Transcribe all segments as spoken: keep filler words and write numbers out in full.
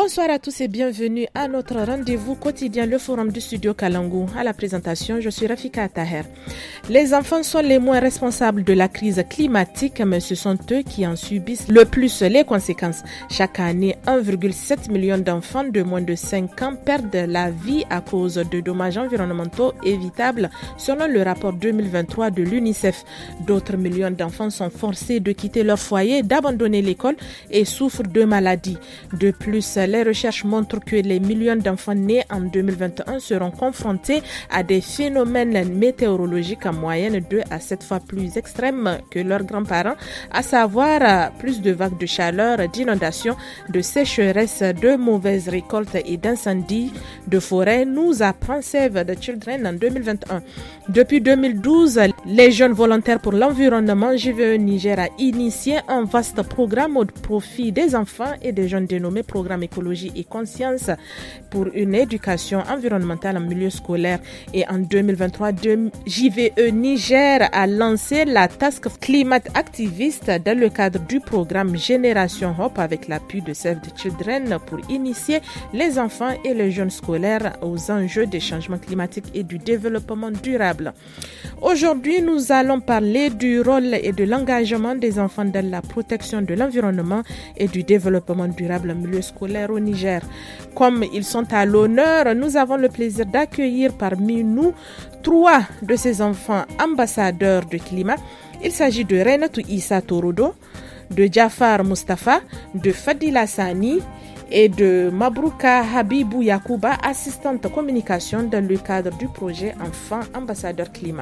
Bonsoir à tous et bienvenue à notre rendez-vous quotidien, le forum du studio Kalangu. À la présentation, je suis Rafika Taher. Les enfants sont les moins responsables de la crise climatique, mais ce sont eux qui en subissent le plus les conséquences. Chaque année, un virgule sept million d'enfants de moins de cinq ans perdent la vie à cause de dommages environnementaux évitables, selon le rapport deux mille vingt-trois de l'UNICEF. D'autres millions d'enfants sont forcés de quitter leur foyer, d'abandonner l'école et souffrent de maladies. De plus, les recherches montrent que les millions d'enfants nés en deux mille vingt et un seront confrontés à des phénomènes météorologiques en moyenne deux à sept fois plus extrêmes que leurs grands-parents, à savoir plus de vagues de chaleur, d'inondations, de sécheresses, de mauvaises récoltes et d'incendies de forêt, nous apprend Save the Children en deux mille vingt et un. Depuis deux mille douze, les jeunes volontaires pour l'environnement J V E Niger a initié un vaste programme au profit des enfants et des jeunes dénommé Programme Écologie et Conscience pour une éducation environnementale en milieu scolaire. Et en deux mille vingt-trois, J V E Niger a lancé la Task Climate Activiste dans le cadre du programme Génération Hope avec l'appui de Save the Children pour initier les enfants et les jeunes scolaires aux enjeux des changements climatiques et du développement durable. Aujourd'hui, nous allons parler du rôle et de l'engagement des enfants dans la protection de l'environnement et du développement durable en milieu scolaire au Niger. Comme ils sont à l'honneur, nous avons le plaisir d'accueillir parmi nous trois de ces enfants ambassadeurs de climat. Il s'agit de Reinatou Issa Torodo, de Jafar Mustafa, de Fadila Sani et de Mabrouka Habibou Yakouba, assistante communication dans le cadre du projet Enfants Ambassadeurs Climat.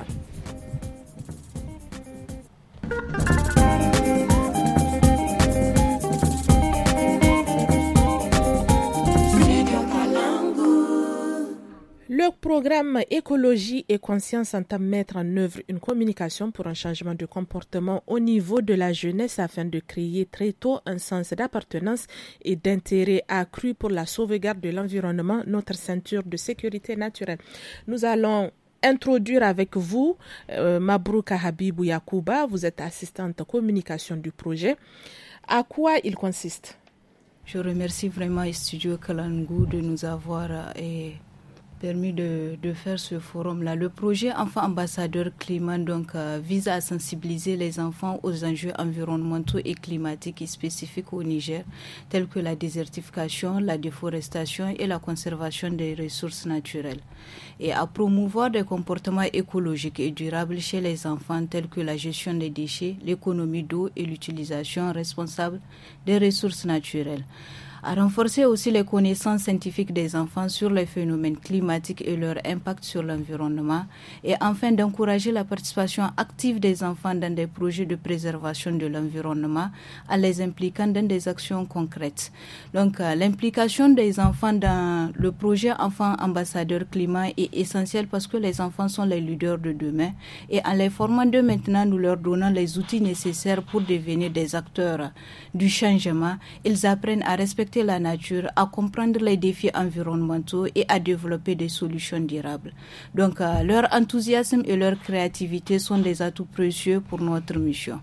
Le programme Écologie et Conscience entame mettre en œuvre une communication pour un changement de comportement au niveau de la jeunesse afin de créer très tôt un sens d'appartenance et d'intérêt accru pour la sauvegarde de l'environnement, notre ceinture de sécurité naturelle. Nous allons introduire avec vous euh, Mabrouka Habibou Yakouba. Vous êtes assistante communication du projet. À quoi il consiste? Je remercie vraiment Studio Kalangu de nous avoir euh, permis de, de faire ce forum-là. Le projet Enfants Ambassadeurs Climat donc, euh, vise à sensibiliser les enfants aux enjeux environnementaux et climatiques spécifiques au Niger, tels que la désertification, la déforestation et la conservation des ressources naturelles, et à promouvoir des comportements écologiques et durables chez les enfants, tels que la gestion des déchets, l'économie d'eau et l'utilisation responsable des ressources naturelles. À renforcer aussi les connaissances scientifiques des enfants sur les phénomènes climatiques et leur impact sur l'environnement, et enfin d'encourager la participation active des enfants dans des projets de préservation de l'environnement en les impliquant dans des actions concrètes. Donc euh, l'implication des enfants dans le projet Enfants Ambassadeurs Climat est essentielle parce que les enfants sont les leaders de demain, et en les formant dès maintenant, nous leur donnons les outils nécessaires pour devenir des acteurs du changement. Ils apprennent à respecter la nature, à comprendre les défis environnementaux et à développer des solutions durables. Donc, euh, leur enthousiasme et leur créativité sont des atouts précieux pour notre mission.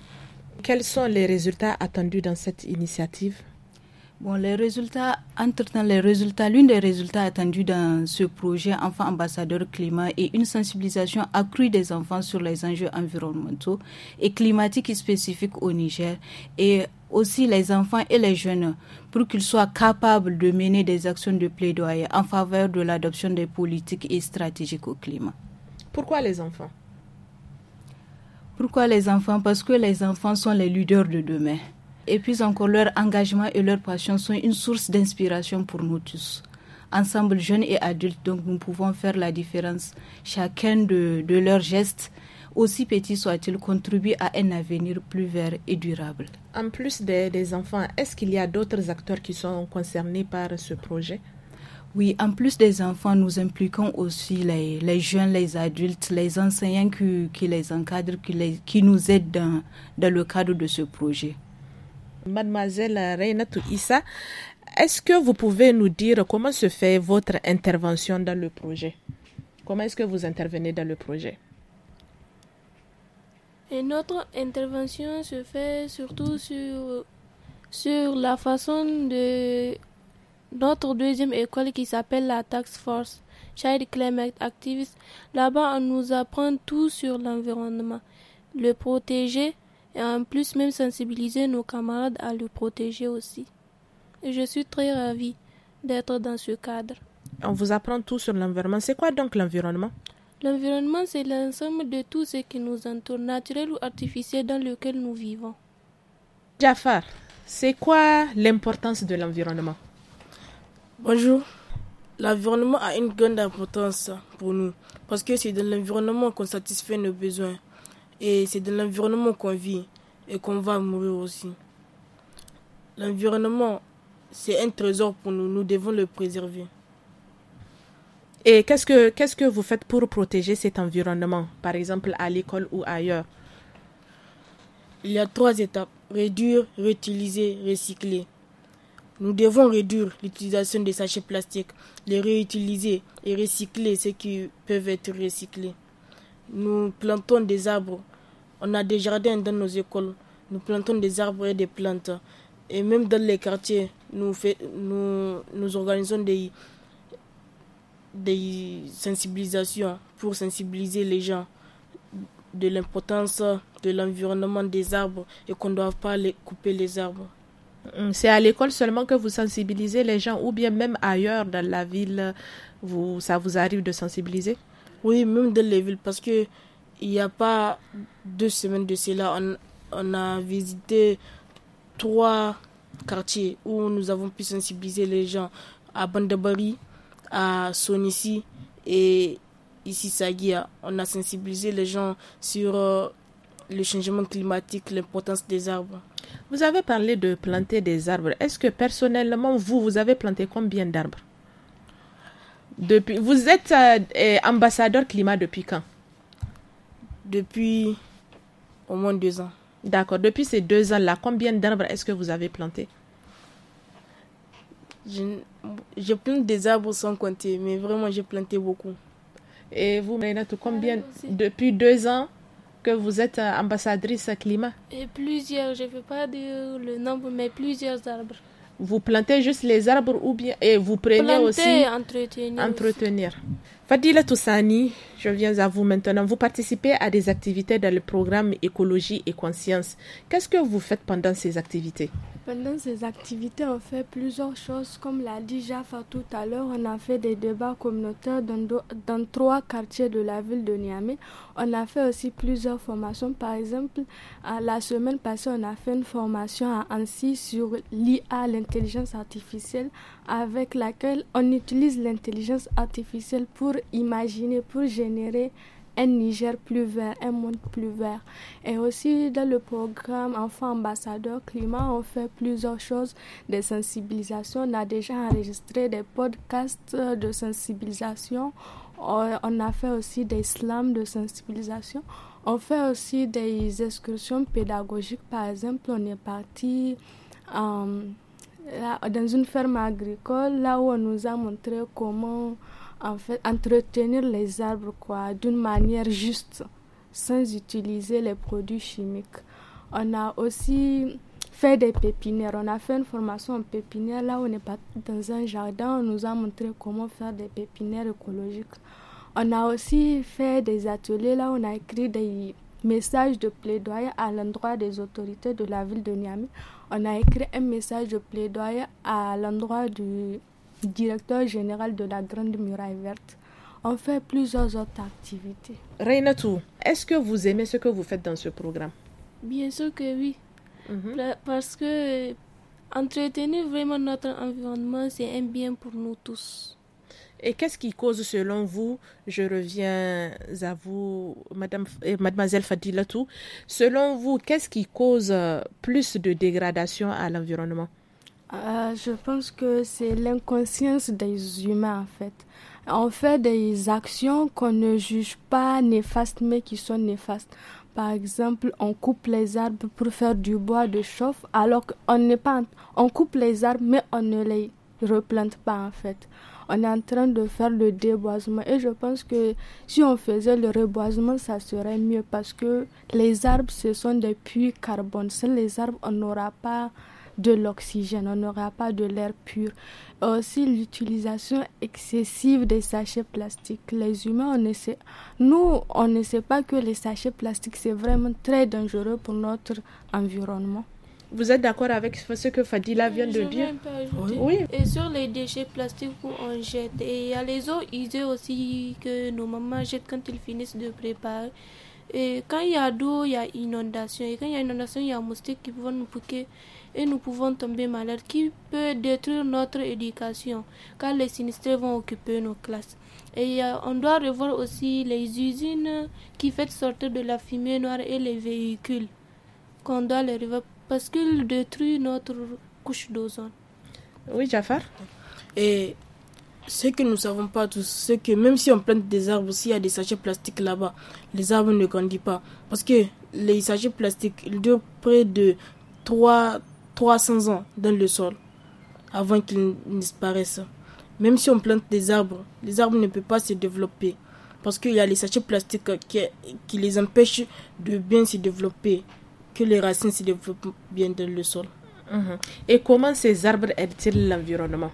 Quels sont les résultats attendus dans cette initiative? Bon, les résultats, entre-temps, les résultats, l'une des résultats attendus dans ce projet Enfants Ambassadeurs Climat est une sensibilisation accrue des enfants sur les enjeux environnementaux et climatiques spécifiques au Niger, et aussi les enfants et les jeunes pour qu'ils soient capables de mener des actions de plaidoyer en faveur de l'adoption des politiques et stratégiques au climat. Pourquoi les enfants? Pourquoi les enfants? Parce que les enfants sont les leaders de demain. Et puis encore, leur engagement et leur passion sont une source d'inspiration pour nous tous. Ensemble, jeunes et adultes, donc nous pouvons faire la différence. Chacun de, de leurs gestes, aussi petits soient-ils, contribue à un avenir plus vert et durable. En plus des, des enfants, est-ce qu'il y a d'autres acteurs qui sont concernés par ce projet? Oui, en plus des enfants, nous impliquons aussi les, les jeunes, les adultes, les enseignants qui, qui les encadrent, qui, les, qui nous aident dans, dans le cadre de ce projet. Mademoiselle Reinatou Issa, est-ce que vous pouvez nous dire comment se fait votre intervention dans le projet? Comment est-ce que vous intervenez dans le projet? Et notre intervention se fait surtout sur, sur la façon de notre deuxième école qui s'appelle la Task Force Child Climate Activist. Là-bas, on nous apprend tout sur l'environnement, le protéger et en plus même sensibiliser nos camarades à le protéger aussi. Et je suis très ravie d'être dans ce cadre. On vous apprend tout sur l'environnement. C'est quoi donc l'environnement? L'environnement, c'est l'ensemble de tout ce qui nous entoure, naturel ou artificiel, dans lequel nous vivons. Jafar, c'est quoi l'importance de l'environnement? Bonjour. L'environnement a une grande importance pour nous parce que c'est dans l'environnement qu'on satisfait nos besoins et c'est dans l'environnement qu'on vit et qu'on va mourir aussi. L'environnement, c'est un trésor pour nous, nous devons le préserver. Et qu'est-ce que, qu'est-ce que vous faites pour protéger cet environnement, par exemple à l'école ou ailleurs? Il y a trois étapes: réduire, réutiliser, recycler. Nous devons réduire l'utilisation des sachets plastiques, les réutiliser et recycler ceux qui peuvent être recyclés. Nous plantons des arbres. On a des jardins dans nos écoles. Nous plantons des arbres et des plantes. Et même dans les quartiers, nous, fait, nous, nous organisons des, des sensibilisations pour sensibiliser les gens de l'importance de l'environnement des arbres et qu'on ne doit pas les couper les arbres. C'est à l'école seulement que vous sensibilisez les gens ou bien même ailleurs dans la ville, vous, ça vous arrive de sensibiliser? Oui, même dans les villes, parce que il n'y a pas deux semaines de cela, on, on a visité trois quartiers où nous avons pu sensibiliser les gens à Bandabari, à Sonissi et ici Sagia. On a sensibilisé les gens sur euh, le changement climatique, l'importance des arbres. Vous avez parlé de planter des arbres. Est-ce que personnellement, vous, vous avez planté combien d'arbres? Depuis, vous êtes euh, ambassadeur climat depuis quand? Depuis au moins deux ans. D'accord. Depuis ces deux ans-là, combien d'arbres est-ce que vous avez planté? Je, je plante des arbres sans compter, mais vraiment, j'ai planté beaucoup. Et vous, Maïnatou, combien, depuis deux ans que vous êtes ambassadrice climat? Et plusieurs, je ne veux pas dire le nombre, mais plusieurs arbres. Vous plantez juste les arbres ou bien et vous prenez Planter, aussi entretenir. entretenir. Fadila Toussani, je viens à vous maintenant. Vous participez à des activités dans le programme écologie et conscience. Qu'est-ce que vous faites pendant ces activités? Pendant ces activités, on fait plusieurs choses. Comme l'a dit Jaffa tout à l'heure, on a fait des débats communautaires dans, do, dans trois quartiers de la ville de Niamey. On a fait aussi plusieurs formations. Par exemple, la semaine passée, on a fait une formation à Annecy sur l'I A, l'intelligence artificielle, avec laquelle on utilise l'intelligence artificielle pour imaginer, pour générer un Niger plus vert, un monde plus vert. Et aussi dans le programme Enfants Ambassadeurs Climat, on fait plusieurs choses, des sensibilisations. On a déjà enregistré des podcasts de sensibilisation. On a fait aussi des slams de sensibilisation. On fait aussi des excursions pédagogiques. Par exemple, on est parti euh, là, dans une ferme agricole, là où on nous a montré comment en fait entretenir les arbres quoi, d'une manière juste, sans utiliser les produits chimiques. On a aussi fait des pépinières. On a fait une formation en pépinière. Là, on est parti dans un jardin. On nous a montré comment faire des pépinières écologiques. On a aussi fait des ateliers. Là, on a écrit des messages de plaidoyer à l'endroit des autorités de la ville de Niamey. On a écrit un message de plaidoyer à l'endroit du directeur général de la Grande Muraille Verte. On fait plusieurs autres activités. Reinatou, est-ce que vous aimez ce que vous faites dans ce programme? Bien sûr que oui. Mm-hmm. Parce que entretenir vraiment notre environnement, c'est un bien pour nous tous. Et qu'est-ce qui cause, selon vous, je reviens à vous, Madame, Mademoiselle Fadilatou, selon vous, qu'est-ce qui cause plus de dégradation à l'environnement? Euh, je pense que c'est l'inconscience des humains en fait. On fait des actions qu'on ne juge pas néfastes mais qui sont néfastes. Par exemple, on coupe les arbres pour faire du bois de chauffe alors qu'on n'est pas... On coupe les arbres mais on ne les replante pas en fait. On est en train de faire le déboisement et je pense que si on faisait le reboisement, ça serait mieux parce que les arbres, ce sont des puits carbone. Sans les arbres, on n'aura pas de l'oxygène, on n'aura pas de l'air pur. Aussi l'utilisation excessive des sachets plastiques. Les humains, on ne sait, nous, on ne sait pas que les sachets plastiques, c'est vraiment très dangereux pour notre environnement. Vous êtes d'accord avec ce que Fadila vient de Je dire? viens un peu ajouter. Oui. Et sur les déchets plastiques qu'on jette, et il y a les eaux usées aussi que nos mamans jettent quand ils finissent de préparer. Et quand il y a d'eau, il y a inondation. Et quand il y a inondation, il y a moustiques qui vont nous piquer et nous pouvons tomber malades, qui peut détruire notre éducation, car les sinistrés vont occuper nos classes. Et il y a, on doit revoir aussi les usines qui font sortir de la fumée noire et les véhicules qu'on doit les revoir parce qu'ils détruisent notre couche d'ozone. Oui, Jafar. Et ce que nous ne savons pas tous, c'est que même si on plante des arbres, s'il y a des sachets plastiques là-bas, les arbres ne grandissent pas. Parce que les sachets plastiques, ils durent près de trois cents ans dans le sol avant qu'ils disparaissent. Même si on plante des arbres, les arbres ne peuvent pas se développer. Parce qu'il y a les sachets plastiques qui, qui les empêchent de bien se développer, que les racines se développent bien dans le sol. Mmh. Et comment ces arbres aident-ils l'environnement?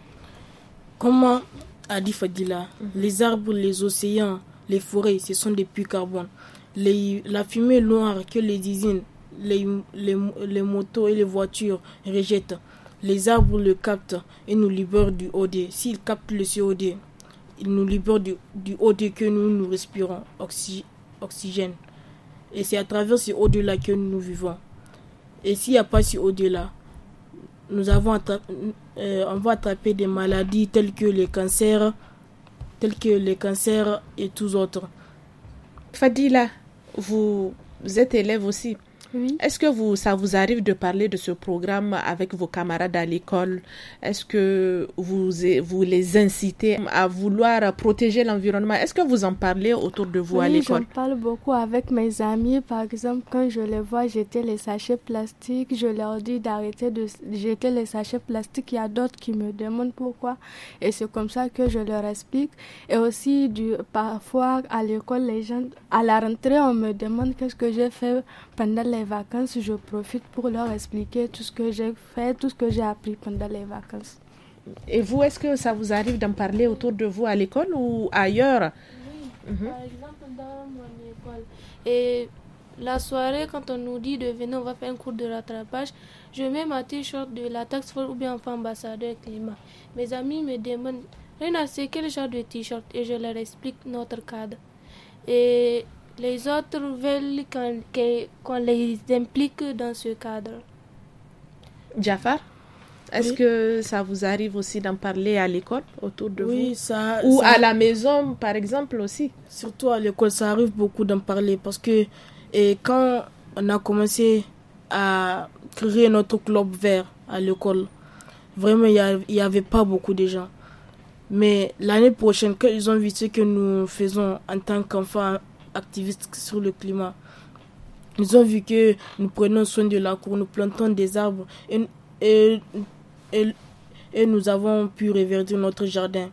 Comment a dit Fadila, mmh. les arbres, les océans, les forêts, ce sont des puits carbone. Les, la fumée noire que les usines, les, les, les motos et les voitures rejettent, les arbres le captent et nous libèrent du O D. S'ils captent le C O D, ils nous libèrent du, du O D que nous, nous respirons, oxy, oxygène. Et c'est à travers ce O D-là que nous vivons. Et s'il n'y a pas ce O D-là, nous avons attra- euh, on va attraper des maladies telles que les cancers, tels que les cancers et tous autres. Fadila, vous êtes élève aussi. Oui. Est-ce que vous, ça vous arrive de parler de ce programme avec vos camarades à l'école? Est-ce que vous, vous les incitez à vouloir protéger l'environnement? Est-ce que vous en parlez autour de vous oui, à l'école? Oui, j'en parle beaucoup avec mes amis. Par exemple, quand je les vois jeter les sachets plastiques, je leur dis d'arrêter de jeter les sachets plastiques. Il y a d'autres qui me demandent pourquoi. Et c'est comme ça que je leur explique. Et aussi, du, parfois, à l'école, les gens, à la rentrée, on me demande qu'est-ce que j'ai fait pendant les vacances. Je profite pour leur expliquer tout ce que j'ai fait, tout ce que j'ai appris pendant les vacances. Et vous, est-ce que ça vous arrive d'en parler autour de vous à l'école ou ailleurs? Oui, mm-hmm. Par exemple dans mon école. Et la soirée, quand on nous dit de venir, on va faire un cours de rattrapage, je mets ma t-shirt de la task force ou bien enfin ambassadeur climat. Mes amis me demandent, Réna, c'est quel genre de t-shirt? Et je leur explique notre cadre. Et les autres veulent qu'on, qu'on les implique dans ce cadre. Jafar, est-ce oui. que ça vous arrive aussi d'en parler à l'école autour de oui, vous? Ça, Ou ça, à la maison, par exemple, aussi? Surtout à l'école, ça arrive beaucoup d'en parler parce que et quand on a commencé à créer notre club vert à l'école, vraiment, il n'y avait pas beaucoup de gens. Mais l'année prochaine, quand ils ont vu ce que nous faisons en tant qu'enfants activistes sur le climat, ils ont vu que nous prenons soin de la cour, nous plantons des arbres et, et, et, et nous avons pu reverdir notre jardin.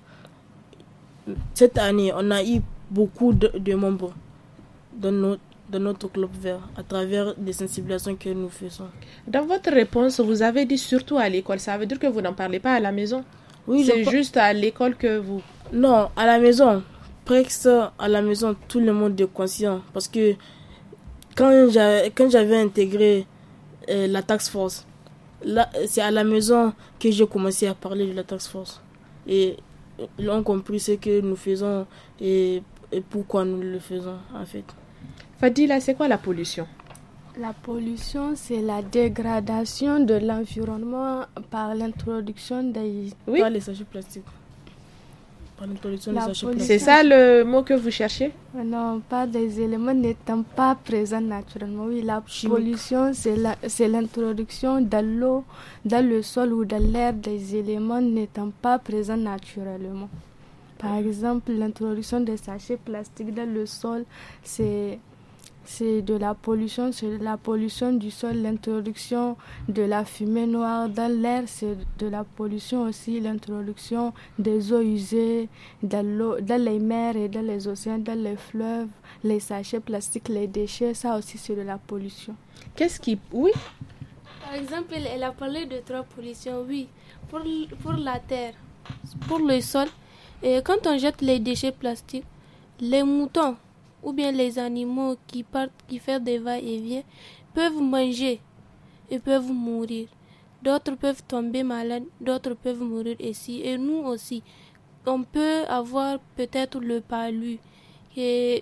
Cette année, on a eu beaucoup de, de membres dans notre, dans notre club vert à travers des sensibilisations que nous faisons. Dans votre réponse, vous avez dit surtout à l'école. Ça veut dire que vous n'en parlez pas à la maison? Oui, c'est je... juste à l'école que vous... Non, à la maison. Presque à la maison, tout le monde est conscient. Parce que quand j'avais, quand j'avais intégré euh, la task force, là, c'est à la maison que j'ai commencé à parler de la task force. Et ils ont compris ce que nous faisons et, et pourquoi nous le faisons, en fait. Fadila, c'est quoi la pollution? La pollution, c'est la dégradation de l'environnement par l'introduction des... Oui. Par les sachets plastiques. Par l'introduction des sachets plastiques. C'est ça le mot que vous cherchez? Non, pas des éléments n'étant pas présents naturellement. Oui, la Chimique. Pollution, c'est, la, c'est l'introduction dans l'eau, dans le sol ou dans l'air des éléments n'étant pas présents naturellement. Par exemple, l'introduction des sachets plastiques dans le sol, c'est... C'est de la pollution, c'est de la pollution du sol, l'introduction de la fumée noire dans l'air, c'est de la pollution aussi, l'introduction des eaux usées dans, l'eau, dans les mers et dans les océans, dans les fleuves, les sachets plastiques, les déchets, ça aussi c'est de la pollution. Qu'est-ce qui... Oui. Par exemple, elle a parlé de trois pollutions, oui. Pour, pour la terre, pour le sol, et quand on jette les déchets plastiques, les moutons ou bien les animaux qui partent, qui font des va-et-vient, peuvent manger et peuvent mourir. D'autres peuvent tomber malades, d'autres peuvent mourir ici. Et nous aussi, on peut avoir peut-être le palu, et,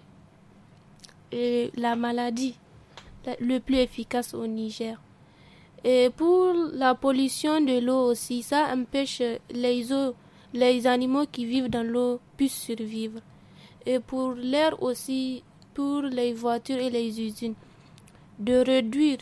et la maladie le plus efficace au Niger. Et pour la pollution de l'eau aussi, ça empêche les eaux, les animaux qui vivent dans l'eau puissent survivre. Et pour l'air aussi, pour les voitures et les usines, de réduire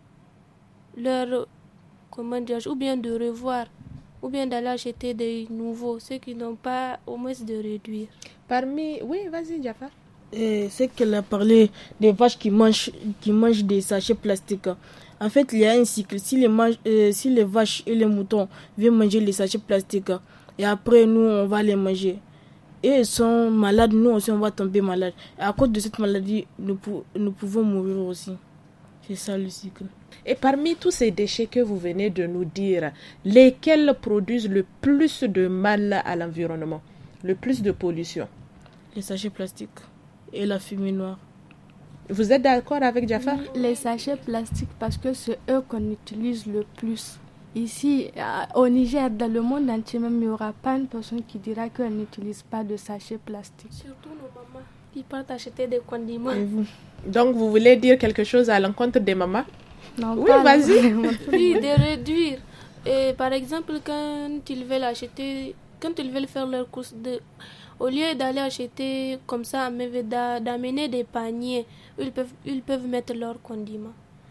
leur, comment dire, ou bien de revoir, ou bien d'aller acheter des nouveaux, ceux qui n'ont pas, au moins de réduire. Parmi, oui, vas-y, Jafar. Et c'est qu'elle a parlé des vaches qui mangent, qui mangent des sachets plastiques. En fait, il y a un cycle. Si les, mange, euh, si les vaches et les moutons viennent manger les sachets plastiques, et après, nous, on va les manger. Et ils sont malades, nous aussi, on va tomber malade. Et à cause de cette maladie, nous, nous pouvons mourir aussi. C'est ça le cycle. Et parmi tous ces déchets que vous venez de nous dire, lesquels produisent le plus de mal à l'environnement, le plus de pollution? Les sachets plastiques et la fumée noire. Vous êtes d'accord avec Jafar? Les sachets plastiques, parce que c'est eux qu'on utilise le plus. Ici, au Niger, dans le monde entier, même, il n'y aura pas une personne qui dira qu'elle n'utilise pas de sachets plastiques. Surtout nos mamans qui partent acheter des condiments. Et vous? Donc, vous voulez dire quelque chose à l'encontre des mamans? Non, oui, vas-y. Oui, de réduire. Et par exemple, quand ils veulent acheter, quand ils veulent faire leurs courses, de, au lieu d'aller acheter comme ça, d'amener des paniers, ils peuvent, ils peuvent mettre leurs condiments.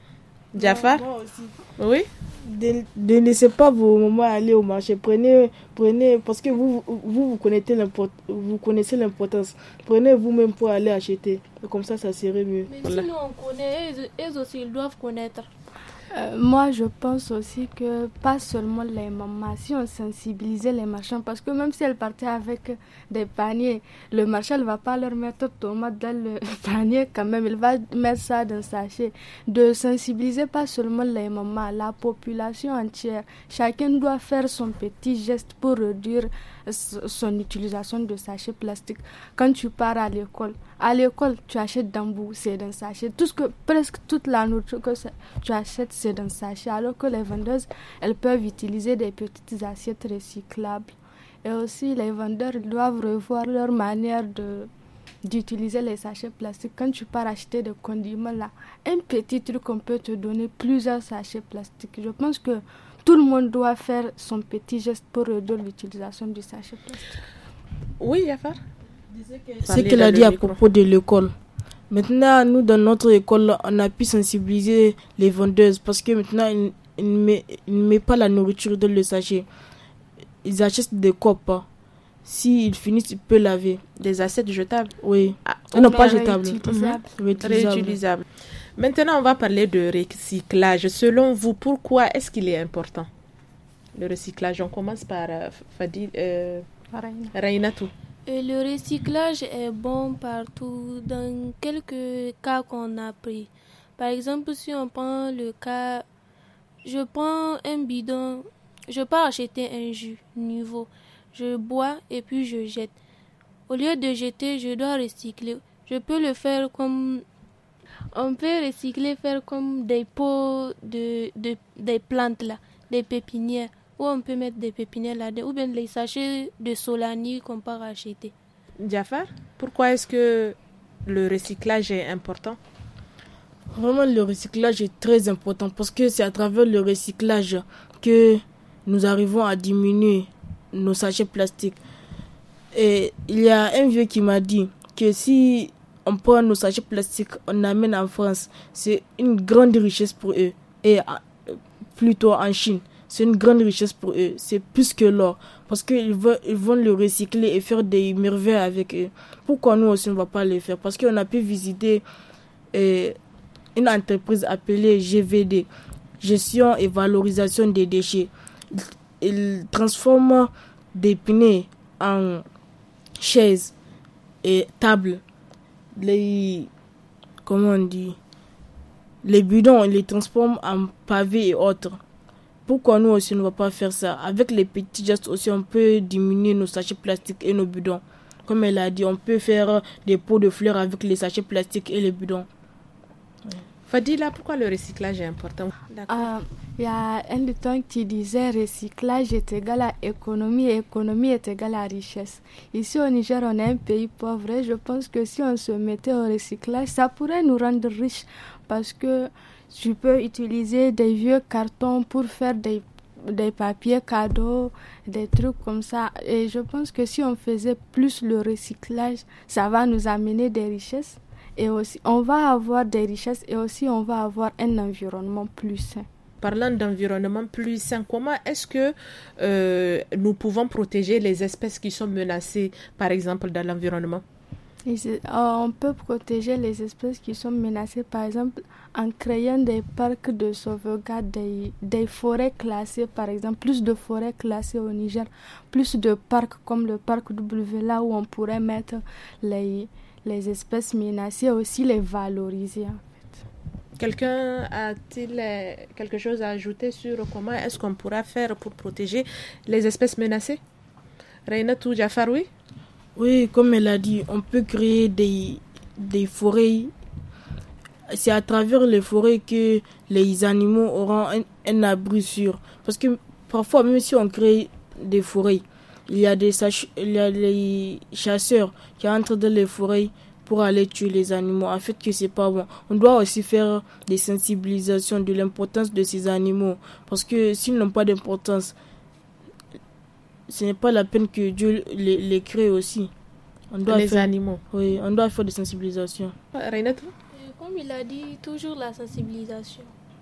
Jafar? Moi aussi. Oui? De, de ne laissez pas vos mamans aller au marché. Prenez, prenez parce que vous, vous, vous, connaissez, l'import, vous connaissez l'importance. Prenez vous-même pour aller acheter. Et comme ça, ça serait mieux. Mais voilà. Si nous on connaît, eux aussi, ils doivent connaître. Euh, moi, je pense aussi que pas seulement les mamans, si on sensibilisait les marchands, parce que même si elles partaient avec des paniers, le marchand ne va pas leur mettre tomates dans le panier quand même, il va mettre ça dans le sachet. De sensibiliser pas seulement les mamans, la population entière. Chacun doit faire son petit geste pour réduire son utilisation de sachets plastiques. Quand tu pars à l'école, à l'école, tu achètes d'embou, c'est dans sachet. Tout ce que, presque toute la nourriture que tu achètes, c'est dans sachet. Alors que les vendeuses, elles peuvent utiliser des petites assiettes recyclables. Et aussi, les vendeurs doivent revoir leur manière de, d'utiliser les sachets plastiques. Quand tu pars acheter des condiments, là, un petit truc, on peut te donner plusieurs sachets plastiques. Je pense que tout le monde doit faire son petit geste pour réduire l'utilisation du sachet plastique. Oui, Jafar? C'est ce qu'elle a dit à propos de l'école. Maintenant, nous, dans notre école, on a pu sensibiliser les vendeuses parce que maintenant, ils ne mettent met pas la nourriture dans le sachet. Ils achètent des coupes. S'ils finissent, ils peuvent laver. Des assiettes jetables? Oui. Ah, non, pas jetables. Réutilisables. Mmh. Réutilisables. Réutilisables. Maintenant, on va parler de recyclage. Selon vous, pourquoi est-ce qu'il est important, le recyclage? On commence par euh, Fadil, euh, Rainatou. Et le recyclage est bon partout, dans quelques cas qu'on a pris. Par exemple, si on prend le cas, je prends un bidon, je pars acheter un jus nouveau, je bois et puis je jette. Au lieu de jeter, je dois recycler. Je peux le faire comme... On peut recycler, faire comme des pots de, de, des plantes là, des pépinières. Ou on peut mettre des pépinières là-dedans, ou bien les sachets de solani qu'on part acheter. Jafar, pourquoi est-ce que le recyclage est important? Vraiment, le recyclage est très important parce que c'est à travers le recyclage que nous arrivons à diminuer nos sachets plastiques. Et il y a un vieux qui m'a dit que si on prend nos sachets plastiques, on amène en France, c'est une grande richesse pour eux. Et plutôt en Chine. C'est une grande richesse pour eux. C'est plus que l'or. Parce qu'ils vont, ils vont le recycler et faire des merveilles avec eux. Pourquoi nous aussi on ne va pas le faire? Parce qu'on a pu visiter euh, une entreprise appelée G V D, Gestion et Valorisation des déchets. Ils transforment des pneus en chaises et tables. Les, comment on dit? les bidons, on les transforme en pavés et autres. Pourquoi nous aussi, on ne va pas faire ça? Avec les petits gestes aussi, on peut diminuer nos sachets plastiques et nos bidons. Comme elle a dit, on peut faire des pots de fleurs avec les sachets plastiques et les bidons. Ouais. Fadila, pourquoi le recyclage est important? Il euh, y a un dicton qui disait recyclage est égal à économie et économie est égal à richesse. Ici au Niger, on est un pays pauvre et je pense que si on se mettait au recyclage, ça pourrait nous rendre riches parce que tu peux utiliser des vieux cartons pour faire des, des papiers cadeaux, des trucs comme ça. Et je pense que si on faisait plus le recyclage, ça va nous amener des richesses. Et aussi, on va avoir des richesses et aussi on va avoir un environnement plus sain. Parlant d'environnement plus sain, comment est-ce que euh, nous pouvons protéger les espèces qui sont menacées, par exemple, dans l'environnement? Et on peut protéger les espèces qui sont menacées, par exemple, en créant des parcs de sauvegarde, des, des forêts classées, par exemple, plus de forêts classées au Niger, plus de parcs comme le parc W, là où on pourrait mettre les, les espèces menacées, aussi les valoriser, en fait. Quelqu'un a-t-il quelque chose à ajouter sur comment est-ce qu'on pourra faire pour protéger les espèces menacées? Reinatou Jafar, oui? Oui, comme elle a dit, on peut créer des, des forêts. C'est à travers les forêts que les animaux auront un, un abri sûr. Parce que parfois, même si on crée des forêts, il y a des, sach- il y a des chasseurs qui entrent dans les forêts pour aller tuer les animaux. En fait, que c'est pas bon. On doit aussi faire des sensibilisations de l'importance de ces animaux. Parce que s'ils n'ont pas d'importance, ce n'est pas la peine que Dieu les, les crée aussi. On doit les faire, animaux. Oui, on doit faire des sensibilisations. Reinatou? Comme il a dit, toujours la sensibilisation.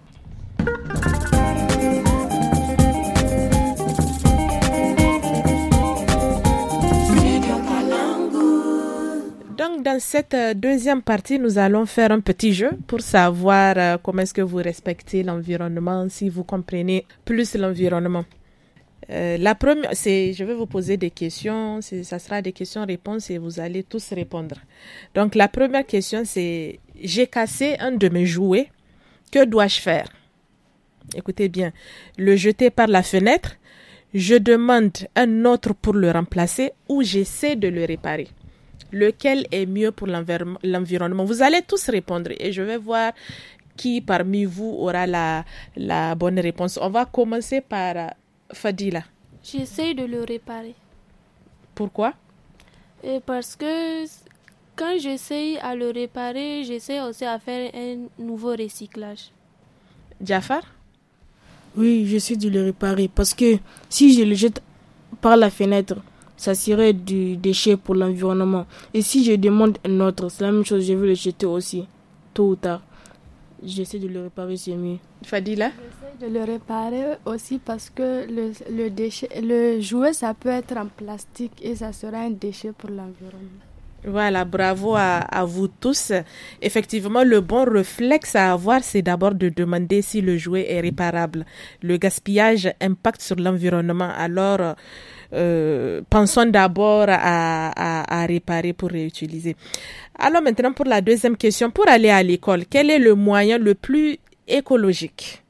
Donc, dans cette deuxième partie, nous allons faire un petit jeu pour savoir euh, comment est-ce que vous respectez l'environnement, si vous comprenez plus l'environnement. Euh, la première, c'est, je vais vous poser des questions, c'est, ça sera des questions-réponses et vous allez tous répondre. Donc, la première question, c'est, j'ai cassé un de mes jouets, que dois-je faire? Écoutez bien, le jeter par la fenêtre, je demande un autre pour le remplacer ou j'essaie de le réparer. Lequel est mieux pour l'environ- l'environnement? Vous allez tous répondre et je vais voir qui parmi vous aura la, la bonne réponse. On va commencer par euh, Fadila. J'essaie de le réparer. Pourquoi? Et parce que quand j'essaie à le réparer, j'essaie aussi à faire un nouveau recyclage. Jafar? Oui, j'essaie de le réparer parce que si je le jette par la fenêtre, ça serait du déchet pour l'environnement. Et si je demande un autre, c'est la même chose, je vais le jeter aussi, tôt ou tard. J'essaie de le réparer, c'est mieux. Fadila? J'essaie de le réparer aussi parce que le, le, déchet, le jouet, ça peut être en plastique et ça sera un déchet pour l'environnement. Voilà, bravo à, à vous tous. Effectivement, le bon réflexe à avoir, c'est d'abord de demander si le jouet est réparable. Le gaspillage impacte sur l'environnement, alors euh, pensons d'abord à, à, à réparer pour réutiliser. Alors maintenant, pour la deuxième question, pour aller à l'école, quel est le moyen le plus écologique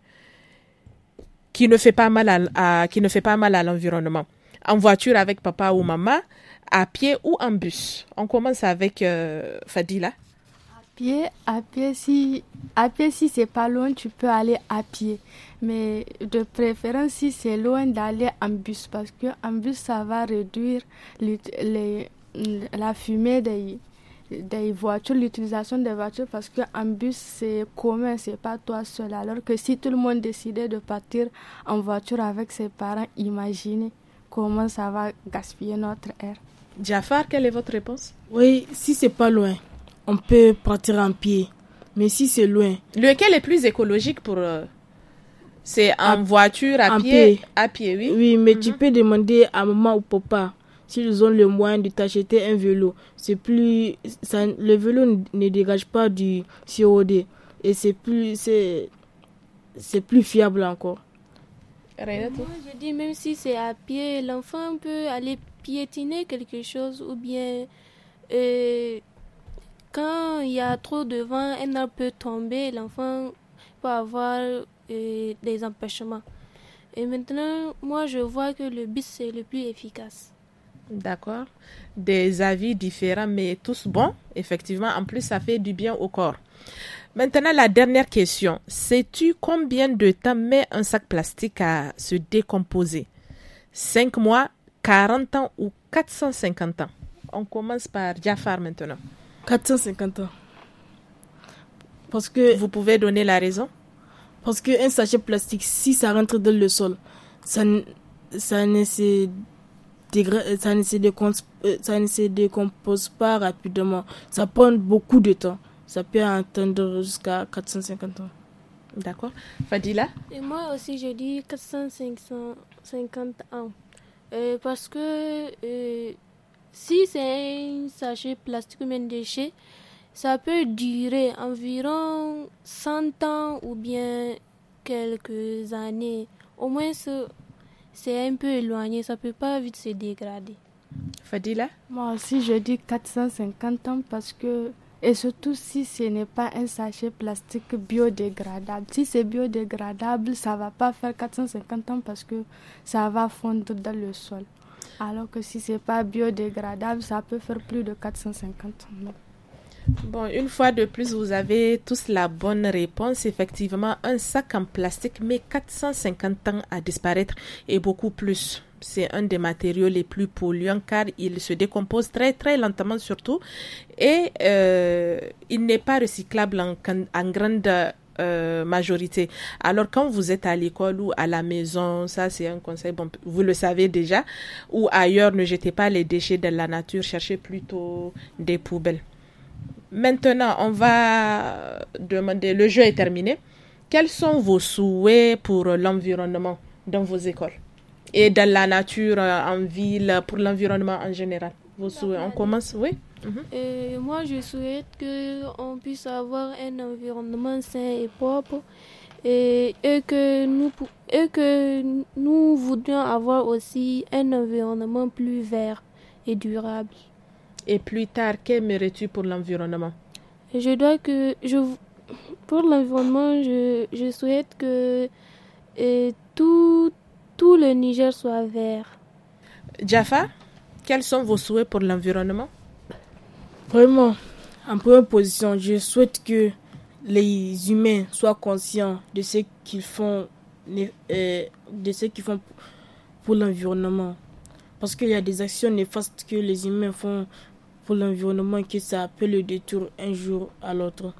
qui ne fait pas mal à, à, qui ne fait pas mal à l'environnement? En voiture avec papa ou maman, à pied ou en bus? On commence avec euh, Fadila. À pied, à pied, si, à pied, si c'est pas loin, tu peux aller à pied. Mais de préférence, si c'est loin, d'aller en bus. Parce que en bus, ça va réduire les, les, la fumée des, des voitures, l'utilisation des voitures. Parce qu'en bus, c'est commun, c'est pas toi seul. Alors que si tout le monde décidait de partir en voiture avec ses parents, imaginez comment ça va gaspiller notre air. Jafar, quelle est votre réponse? Oui, si c'est pas loin, on peut partir en pied. Mais si c'est loin... Lequel est plus écologique pour... Euh, c'est en à, voiture, à pied, pied À pied, oui. Oui, mais mm-hmm. tu peux demander à maman ou papa s'ils ont le moyen de t'acheter un vélo. C'est plus... Ça, le vélo ne dégage pas du C O D. Et c'est plus... C'est, c'est plus fiable encore. Moi, je dis même si c'est à pied, l'enfant peut aller piétiner quelque chose ou bien euh, quand il y a trop de vent, un arbre peut tomber, l'enfant peut avoir euh, des empêchements. Et maintenant, moi, je vois que le bus, c'est le plus efficace. D'accord. Des avis différents, mais tous bons. Effectivement, en plus, ça fait du bien au corps. Maintenant, la dernière question. Sais-tu combien de temps met un sac plastique à se décomposer? cinq mois, quarante ans ou quatre cent cinquante ans? On commence par Jafar maintenant. quatre cent cinquante ans. Parce que... Vous pouvez donner la raison? Parce qu'un sachet plastique, si ça rentre dans le sol, ça, ça, ne, se dégra- ça, ne se décompose, ça ne se décompose pas rapidement. Ça prend beaucoup de temps. Ça peut attendre jusqu'à quatre cent cinquante ans. D'accord. Fadila? Et moi aussi, je dis quatre cent cinquante ans. Euh, parce que euh, si c'est un sachet plastique ou un déchet, ça peut durer environ cent ans ou bien quelques années. Au moins, c'est un peu éloigné. Ça ne peut pas vite se dégrader. Fadila? Moi aussi, je dis quatre cent cinquante ans parce que... Et surtout si ce n'est pas un sachet plastique biodégradable. Si c'est biodégradable, ça ne va pas faire quatre cent cinquante ans parce que ça va fondre dans le sol. Alors que si ce n'est pas biodégradable, ça peut faire plus de quatre cent cinquante ans. Bon, une fois de plus, vous avez tous la bonne réponse. Effectivement, un sac en plastique met quatre cent cinquante ans à disparaître et beaucoup plus. C'est un des matériaux les plus polluants car il se décompose très très lentement surtout et euh, il n'est pas recyclable en, en grande euh, majorité. Alors quand vous êtes à l'école ou à la maison, ça c'est un conseil, bon, vous le savez déjà, ou ailleurs, ne jetez pas les déchets dans la nature, cherchez plutôt des poubelles. Maintenant, on va demander, le jeu est terminé. Quels sont vos souhaits pour l'environnement dans vos écoles et dans la nature, en ville, pour l'environnement en général? Vos souhaits, on commence, oui? Mm-hmm. Et moi, je souhaite qu'on puisse avoir un environnement sain et propre et, et, que nous, et que nous voudrions avoir aussi un environnement plus vert et durable. Et plus tard, qu'aimerais-tu pour l'environnement? Je dois que je pour l'environnement, je, je souhaite que et, tout tout le Niger soit vert. Jaffa, quels sont vos souhaits pour l'environnement? Vraiment, en première position, je souhaite que les humains soient conscients de ce qu'ils font, euh, de ce qu'ils font pour l'environnement. Parce qu'il y a des actions néfastes que les humains font pour l'environnement que ça peut le détruire un jour à l'autre.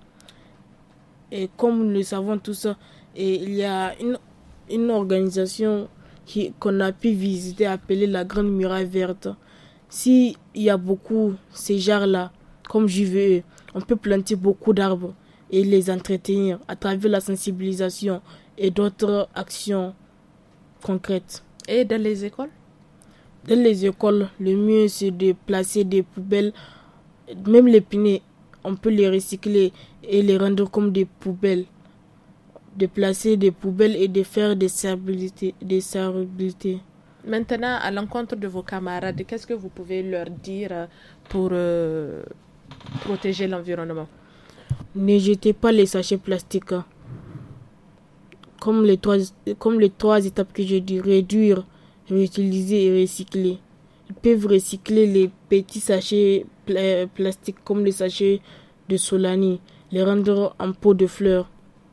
Et comme nous le savons tous, et il y a une, une organisation qui, qu'on a pu visiter appelée la Grande Muraille Verte. S'il y a beaucoup ces genres-là, comme J V E, on peut planter beaucoup d'arbres et les entretenir à travers la sensibilisation et d'autres actions concrètes. Et dans les écoles? Dans les écoles, le mieux c'est de placer des poubelles, même les pneus, on peut les recycler et les rendre comme des poubelles. De placer des poubelles et de faire des servibilités. Des servibilités. Maintenant, à l'encontre de vos camarades, qu'est-ce que vous pouvez leur dire pour euh, protéger l'environnement? Ne jetez pas les sachets plastiques. Comme les trois, comme les trois étapes que j'ai dit, réduire, réutiliser et recycler. Ils peuvent recycler les petits sachets pla- plastiques comme les sachets de Solani, les rendre en pot de fleurs.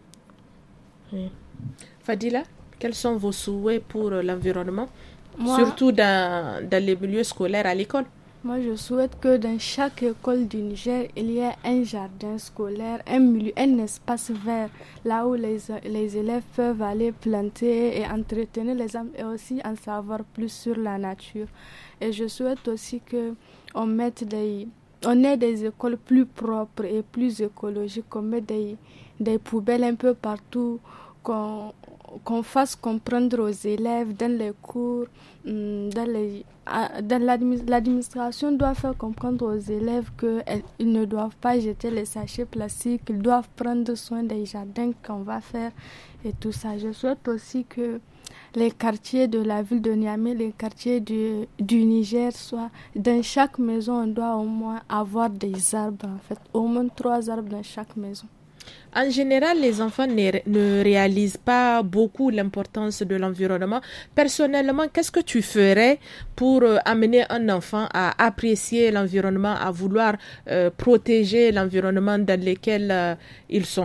Oui. Fadila, quels sont vos souhaits pour l'environnement? Moi, surtout dans, dans les milieux scolaires à l'école? Moi, je souhaite que dans chaque école du Niger, il y ait un jardin scolaire, un milieu, un espace vert, là où les, les élèves peuvent aller planter et entretenir les arbres et aussi en savoir plus sur la nature. Et je souhaite aussi qu'on mette des, on ait des écoles plus propres et plus écologiques, qu'on mette des, des poubelles un peu partout, qu'on qu'on fasse comprendre aux élèves dans les cours, dans, les, dans l'admi- l'administration doit faire comprendre aux élèves qu'ils ne doivent pas jeter les sachets plastiques, qu'ils doivent prendre soin des jardins qu'on va faire et tout ça. Je souhaite aussi que les quartiers de la ville de Niamey, les quartiers du, du Niger, soit dans chaque maison, on doit au moins avoir des arbres, en fait, au moins trois arbres dans chaque maison. En général, les enfants ne, ne réalisent pas beaucoup l'importance de l'environnement. Personnellement, qu'est-ce que tu ferais pour euh, amener un enfant à apprécier l'environnement, à vouloir euh, protéger l'environnement dans lequel euh, ils sont?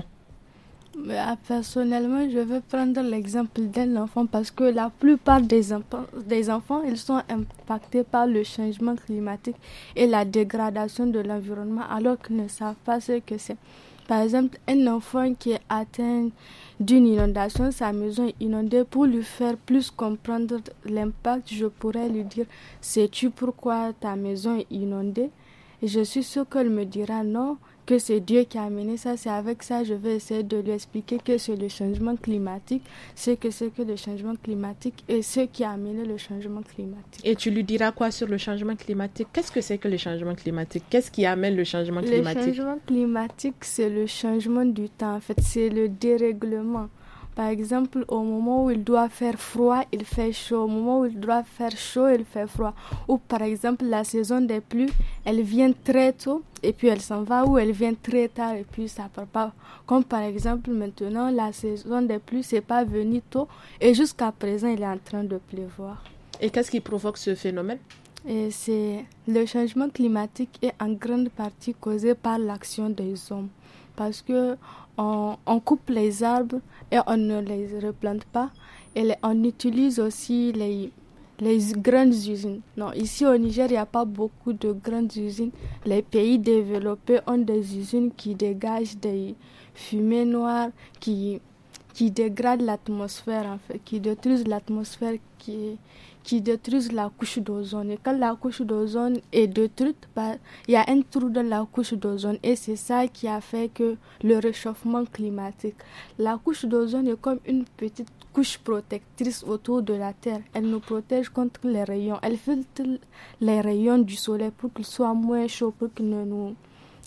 Mais, ah, personnellement, je veux prendre l'exemple d'un enfant parce que la plupart des, enfants, des enfants, ils sont impactés par le changement climatique et la dégradation de l'environnement alors qu'ils ne savent pas ce que c'est. Par exemple, un enfant qui est atteint d'une inondation, sa maison est inondée, pour lui faire plus comprendre l'impact, je pourrais lui dire, sais-tu pourquoi ta maison est inondée? Et je suis sûre qu'elle me dira non, que c'est Dieu qui a amené ça. C'est avec ça je vais essayer de lui expliquer que c'est le changement climatique, ce que c'est que le changement climatique et ce qui a amené le changement climatique. Et tu lui diras quoi sur le changement climatique? Qu'est-ce que c'est que le changement climatique? Qu'est-ce qui amène le changement climatique? Le changement climatique, c'est le changement du temps. En fait, c'est le dérèglement. Par exemple, au moment où il doit faire froid, il fait chaud. Au moment où il doit faire chaud, il fait froid. Ou par exemple, la saison des pluies, elle vient très tôt et puis elle s'en va, ou elle vient très tard et puis ça part pas. Comme par exemple, maintenant, la saison des pluies, c'est pas venu tôt et jusqu'à présent, il est en train de pleuvoir. Et qu'est-ce qui provoque ce phénomène? Et c'est le changement climatique est en grande partie causé par l'action des hommes. Parce que on, on coupe les arbres et on ne les replante pas. Et les, on utilise aussi les, les grandes usines. Non, ici au Niger, il n'y a pas beaucoup de grandes usines. Les pays développés ont des usines qui dégagent des fumées noires, qui, qui dégradent l'atmosphère, en fait, qui détruisent l'atmosphère, qui qui détruisent la couche d'ozone. Et quand la couche d'ozone est détruite, bah, il y a un trou dans la couche d'ozone et c'est ça qui a fait que le réchauffement climatique. La couche d'ozone est comme une petite couche protectrice autour de la Terre. Elle nous protège contre les rayons. Elle filtre les rayons du soleil pour qu'ils soient moins chauds, pour qu'ils ne nous,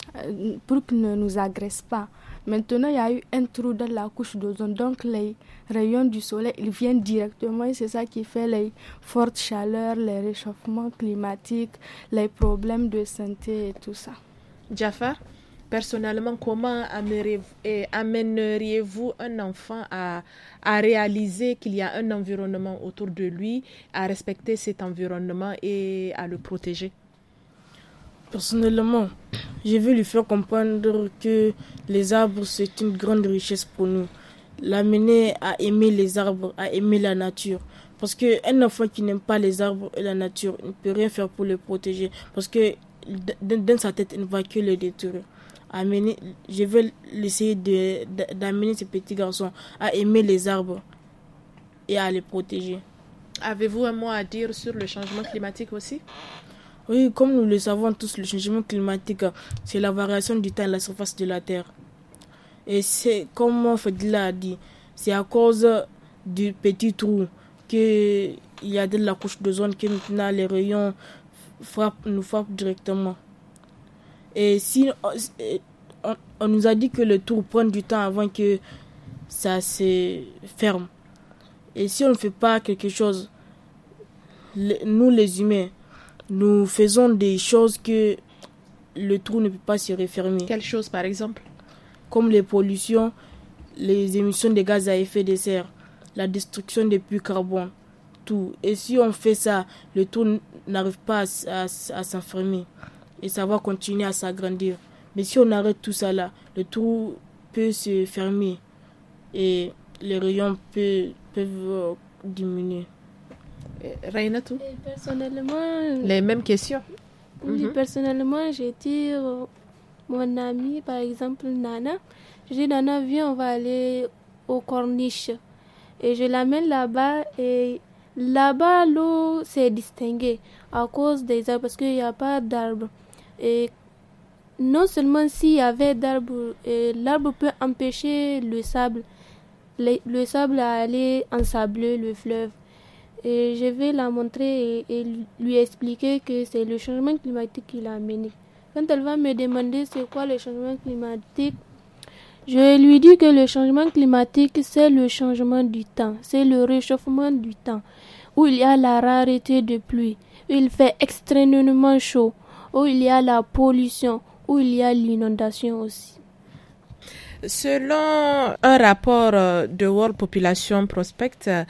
pour qu'ils ne nous agressent pas. Maintenant, il y a eu un trou dans la couche d'ozone, donc les rayons du soleil, ils viennent directement et c'est ça qui fait les fortes chaleurs, les réchauffements climatiques, les problèmes de santé et tout ça. Jafar, personnellement, comment amèneriez-vous un enfant à, à réaliser qu'il y a un environnement autour de lui, à respecter cet environnement et à le protéger? Personnellement, je veux lui faire comprendre que les arbres, c'est une grande richesse pour nous. L'amener à aimer les arbres, à aimer la nature. Parce qu'un enfant qui n'aime pas les arbres et la nature ne peut rien faire pour les protéger. Parce que dans sa tête, il ne va que les détruire. Amener, je vais essayer de, d'amener ce petit garçon à aimer les arbres et à les protéger. Avez-vous un mot à dire sur le changement climatique aussi? Oui, comme nous le savons tous, le changement climatique, c'est la variation du temps à la surface de la Terre. Et c'est, comme Fadila a dit, c'est à cause du petit trou qu'il y a de la couche d'ozone que maintenant les rayons frappent, nous frappent directement. Et si on, on nous a dit que le trou prend du temps avant que ça se ferme. Et si on ne fait pas quelque chose, nous les humains, nous faisons des choses que le trou ne peut pas se refermer. Quelles choses par exemple? Comme les pollutions, les émissions de gaz à effet de serre, la destruction des puits carbone, tout. Et si on fait ça, le trou n'arrive pas à, à, à s'enfermer et ça va continuer à s'agrandir. Mais si on arrête tout ça là, le trou peut se fermer et les rayons peuvent, peuvent diminuer. Rainatou? Personnellement, les mêmes questions. Oui, Mm-hmm. Personnellement, j'ai dit euh, mon ami, par exemple Nana, je dis Nana, viens, on va aller au Corniche. Et je l'amène là-bas et là-bas, l'eau s'est distinguée à cause des arbres parce qu'il n'y a pas d'arbres. Et non seulement s'il y avait d'arbres, l'arbre peut empêcher le sable, le, le sable à aller ensabler le fleuve. Et je vais la montrer et, et lui expliquer que c'est le changement climatique qui l'a amené. Quand elle va me demander c'est quoi le changement climatique, Je lui dis que le changement climatique, c'est le changement du temps, c'est le réchauffement du temps, où il y a la rareté de pluie, où il fait extrêmement chaud, où il y a la pollution, où il y a l'inondation aussi. Selon un rapport de World Population Prospect euh,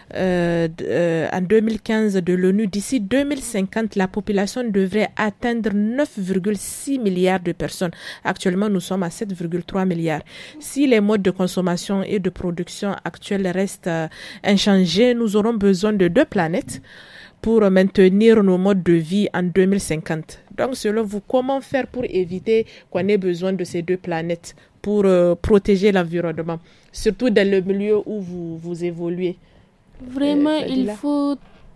euh, en deux mille quinze de l'ONU, d'ici deux mille cinquante, la population devrait atteindre neuf virgule six milliards de personnes. Actuellement, nous sommes à sept virgule trois milliards. Si les modes de consommation et de production actuels restent euh, inchangés, nous aurons besoin de deux planètes pour maintenir nos modes de vie en deux mille cinquante. Donc, selon vous, comment faire pour éviter qu'on ait besoin de ces deux planètes pour euh, protéger l'environnement, surtout dans le milieu où vous, vous évoluez? Vraiment, euh, il faut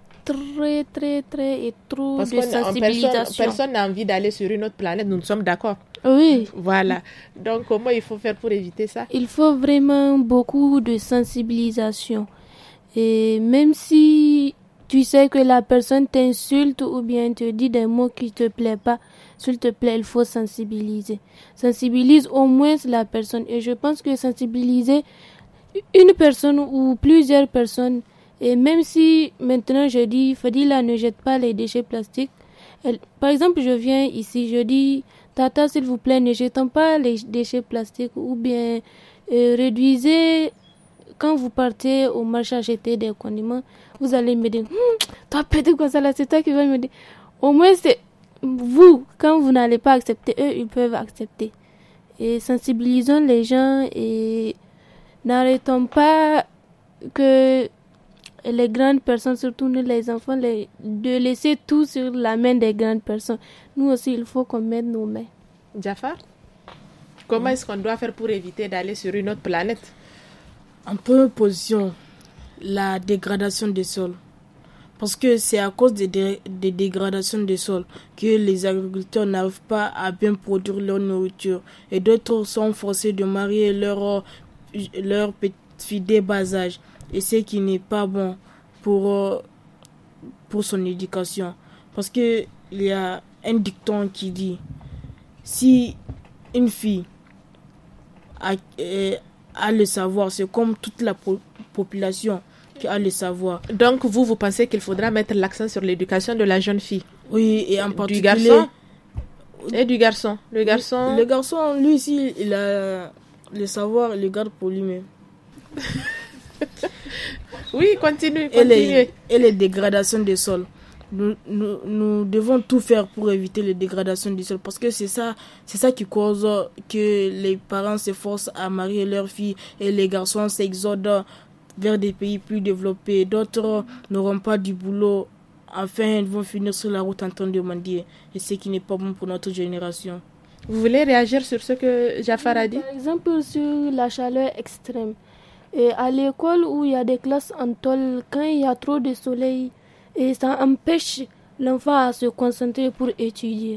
très, très, très et trop Parce de sensibilisation. Personne, personne n'a envie d'aller sur une autre planète, nous sommes d'accord? Oui. Voilà. Donc, comment il faut faire pour éviter ça? Il faut vraiment beaucoup de sensibilisation. Et même si tu sais que la personne t'insulte ou bien te dit des mots qui ne te plaisent pas, s'il te plaît, il faut sensibiliser. Sensibilise au moins la personne. Et je pense que sensibiliser une personne ou plusieurs personnes, et même si maintenant je dis, Fadila ne jette pas les déchets plastiques. Elle, par exemple, je viens ici, je dis, Tata, s'il vous plaît, ne jetons pas les déchets plastiques ou bien euh, réduisez. Quand vous partez au marché acheter des condiments, vous allez me dire, hm, toi, peut-être quoi ça là, c'est toi qui vas me dire. Au moins, c'est vous, quand vous n'allez pas accepter, eux, ils peuvent accepter. Et sensibilisons les gens et n'arrêtons pas que les grandes personnes, surtout nous les enfants, les, de laisser tout sur la main des grandes personnes. Nous aussi, il faut qu'on mette nos mains. Jafar, comment est-ce qu'on doit faire pour éviter d'aller sur une autre planète? En première position, la dégradation des sols. Parce que c'est à cause des, dé- des dégradations des sols que les agriculteurs n'arrivent pas à bien produire leur nourriture. Et d'autres sont forcés de marier leur, leur petite fille dès bas âge. Et ce qui n'est pas bon pour, pour son éducation. Parce qu'il y a un dicton qui dit, si une fille a, a le savoir, c'est comme toute la po- population qui a le savoir. Donc vous, vous pensez qu'il faudra mettre l'accent sur l'éducation de la jeune fille? Oui, et en particulier... Du garçon? Et du garçon? Le garçon... Le garçon, lui aussi, il a le savoir, il le garde pour lui-même. Oui, continue, continue. Et les, et les dégradations des sols. Nous, nous, nous devons tout faire pour éviter les dégradations du sol parce que c'est ça, c'est ça qui cause que les parents s'efforcent à marier leurs filles et les garçons s'exodent vers des pays plus développés. D'autres n'auront pas du boulot. Enfin, ils vont finir sur la route en train de mendier. Et ce qui n'est pas bon pour notre génération. Vous voulez réagir sur ce que Jafar a dit? Par exemple, sur la chaleur extrême. Et à l'école où il y a des classes en tôle, quand il y a trop de soleil, et ça empêche l'enfant à se concentrer pour étudier.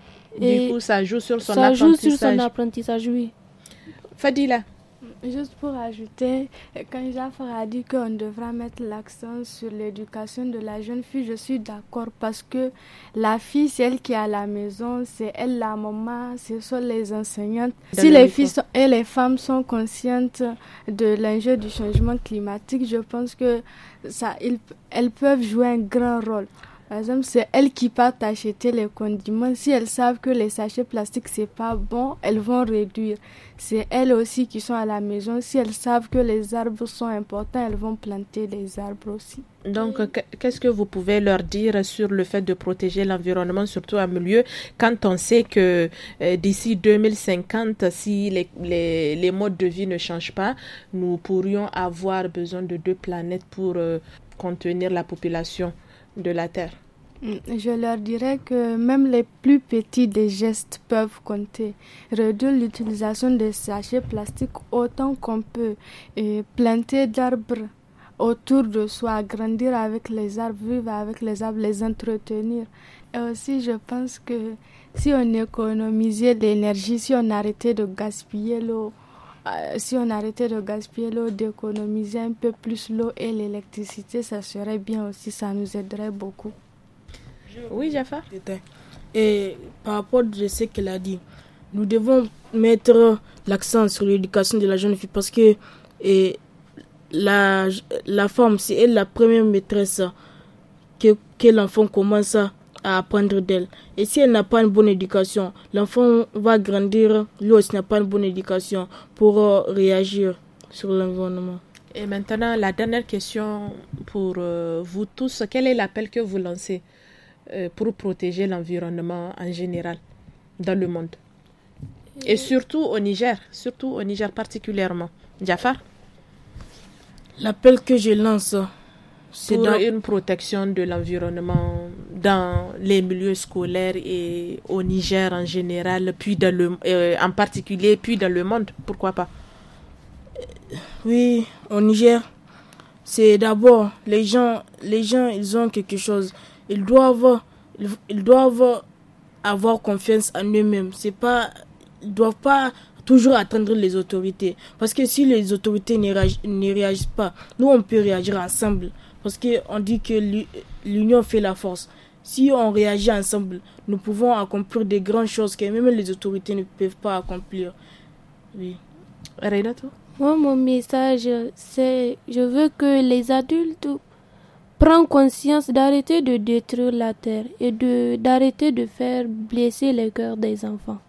Et du coup, ça joue sur son ça apprentissage. Ça joue sur son apprentissage, oui. Fadila. Juste pour ajouter, quand Jafar a dit qu'on devra mettre l'accent sur l'éducation de la jeune fille, je suis d'accord parce que la fille, c'est elle qui est à la maison, c'est elle la maman, ce sont les enseignantes. Dans si les filles sont, et les femmes sont conscientes de l'enjeu du changement climatique, je pense que ça, ils, elles peuvent jouer un grand rôle. Par exemple, c'est elles qui partent acheter les condiments. Si elles savent que les sachets plastiques, c'est pas bon, elles vont réduire. C'est elles aussi qui sont à la maison. Si elles savent que les arbres sont importants, elles vont planter des arbres aussi. Donc, qu'est-ce que vous pouvez leur dire sur le fait de protéger l'environnement, surtout en milieu, quand on sait que euh, d'ici deux mille cinquante, si les, les, les modes de vie ne changent pas, nous pourrions avoir besoin de deux planètes pour euh, contenir la population de la Terre? Je leur dirais que même les plus petits des gestes peuvent compter. Réduire l'utilisation des sachets plastiques autant qu'on peut et planter d'arbres autour de soi, grandir avec les arbres, vivre avec les arbres, les entretenir. Et aussi, je pense que si on économisait l'énergie, si on arrêtait de gaspiller l'eau, euh, si on arrêtait de gaspiller l'eau, d'économiser un peu plus l'eau et l'électricité, ça serait bien aussi, ça nous aiderait beaucoup. Oui, Jafar. Et par rapport à ce qu'elle a dit, nous devons mettre l'accent sur l'éducation de la jeune fille parce que et, la, la femme, c'est elle la première maîtresse que, que l'enfant commence à apprendre d'elle. Et si elle n'a pas une bonne éducation, l'enfant va grandir, lui aussi n'a pas une bonne éducation pour euh, réagir sur l'environnement. Et maintenant, la dernière question pour euh, vous tous. Quel est l'appel que vous lancez euh, pour protéger l'environnement en général dans le monde? Et surtout au Niger, surtout au Niger particulièrement. Jafar? L'appel que je lance, c'est pour dans... une protection de l'environnement dans les milieux scolaires et au Niger en général, puis dans le, euh, en particulier, puis dans le monde. Pourquoi pas? Oui, au Niger, c'est d'abord les gens, les gens, ils ont quelque chose. Ils doivent, ils, ils doivent avoir confiance en eux-mêmes. C'est pas, ils doivent pas toujours attendre les autorités. Parce que si les autorités ne réagissent, ne réagissent pas, nous on peut réagir ensemble. Parce qu'on dit que l'union fait la force. Si on réagit ensemble, nous pouvons accomplir des grandes choses que même les autorités ne peuvent pas accomplir. Oui. Reinatou? Moi, mon message, c'est je veux que les adultes prennent conscience d'arrêter de détruire la terre et de, d'arrêter de faire blesser les cœurs des enfants.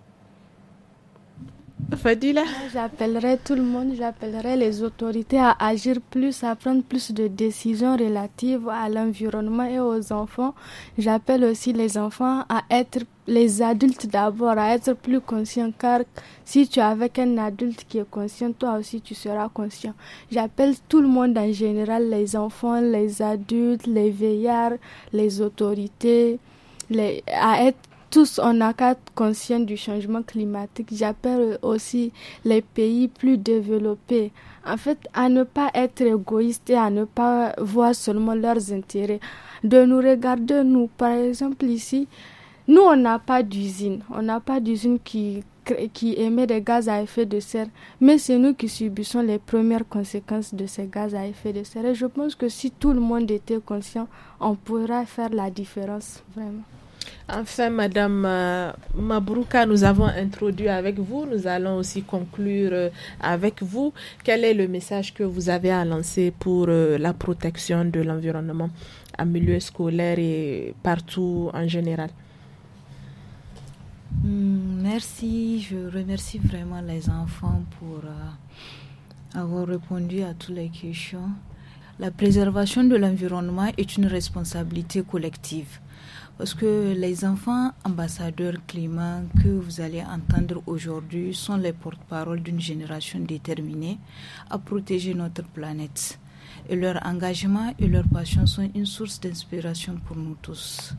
Fadila? J'appellerai tout le monde, j'appellerai les autorités à agir plus, à prendre plus de décisions relatives à l'environnement et aux enfants. J'appelle aussi les enfants à être, les adultes d'abord, à être plus conscients, car si tu es avec un adulte qui est conscient, toi aussi tu seras conscient. J'appelle tout le monde en général, les enfants, les adultes, les veillards, les autorités, les, à être tous, on n'a qu'à être conscients du changement climatique. J'appelle aussi les pays plus développés, en fait, à ne pas être égoïstes et à ne pas voir seulement leurs intérêts. De nous regarder, nous, par exemple, ici, nous, on n'a pas d'usine. On n'a pas d'usine qui, qui émet des gaz à effet de serre, mais c'est nous qui subissons les premières conséquences de ces gaz à effet de serre. Et je pense que si tout le monde était conscient, on pourrait faire la différence, vraiment. Enfin, Madame euh, Mabrouka, nous avons introduit avec vous, nous allons aussi conclure euh, avec vous. Quel est le message que vous avez à lancer pour euh, la protection de l'environnement en milieu scolaire et partout en général? Mm, merci, je remercie vraiment les enfants pour euh, avoir répondu à toutes les questions. La préservation de l'environnement est une responsabilité collective. Parce que les enfants ambassadeurs climat que vous allez entendre aujourd'hui sont les porte-parole d'une génération déterminée à protéger notre planète. Et leur engagement et leur passion sont une source d'inspiration pour nous tous.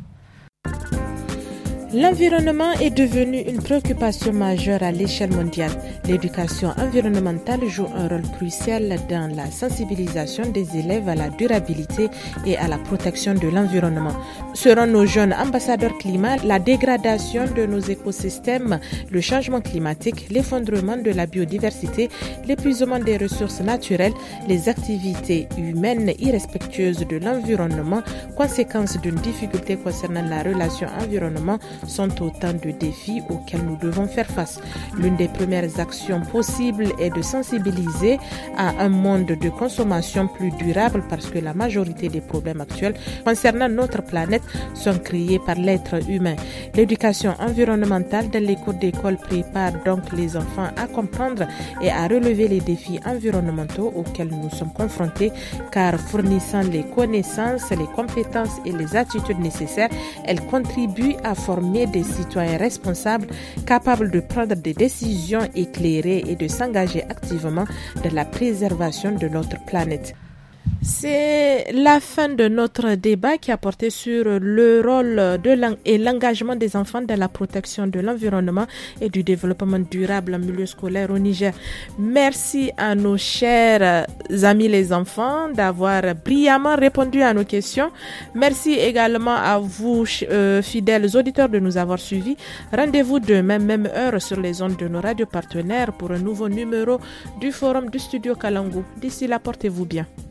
L'environnement est devenu une préoccupation majeure à l'échelle mondiale. L'éducation environnementale joue un rôle crucial dans la sensibilisation des élèves à la durabilité et à la protection de l'environnement. Seront nos jeunes ambassadeurs climat, la dégradation de nos écosystèmes, le changement climatique, l'effondrement de la biodiversité, l'épuisement des ressources naturelles, les activités humaines irrespectueuses de l'environnement, conséquences d'une difficulté concernant la relation environnement, sont autant de défis auxquels nous devons faire face. L'une des premières actions possibles est de sensibiliser à un monde de consommation plus durable parce que la majorité des problèmes actuels concernant notre planète sont créés par l'être humain. L'éducation environnementale dans les cours d'école prépare donc les enfants à comprendre et à relever les défis environnementaux auxquels nous sommes confrontés, car fournissant les connaissances, les compétences et les attitudes nécessaires, elle contribue à former des citoyens responsables capables de prendre des décisions éclairées et de s'engager activement dans la préservation de notre planète. C'est la fin de notre débat qui a porté sur le rôle de l'en- et l'engagement des enfants dans la protection de l'environnement et du développement durable en milieu scolaire au Niger. Merci à nos chers amis les enfants d'avoir brillamment répondu à nos questions. Merci également à vous, euh, fidèles auditeurs, de nous avoir suivis. Rendez-vous demain, même heure, sur les ondes de nos radios partenaires pour un nouveau numéro du Forum du Studio Kalangu. D'ici là, portez-vous bien.